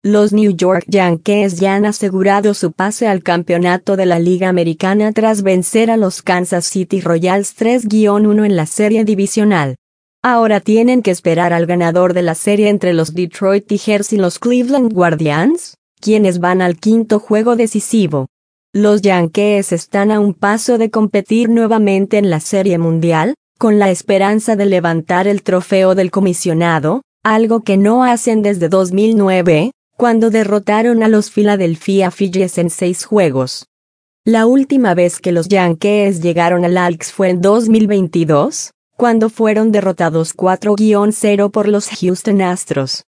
Los New York Yankees ya han asegurado su pase al campeonato de la Liga Americana tras vencer a los Kansas City Royals 3-1 en la serie divisional. Ahora tienen que esperar al ganador de la serie entre los Detroit Tigers y los Cleveland Guardians, quienes van al quinto juego decisivo. Los Yankees están a un paso de competir nuevamente en la Serie Mundial, con la esperanza de levantar el trofeo del comisionado, algo que no hacen desde 2009, cuando derrotaron a los Philadelphia Phillies en 6 juegos. La última vez que los Yankees llegaron al Alex fue en 2022, cuando fueron derrotados 4-0 por los Houston Astros.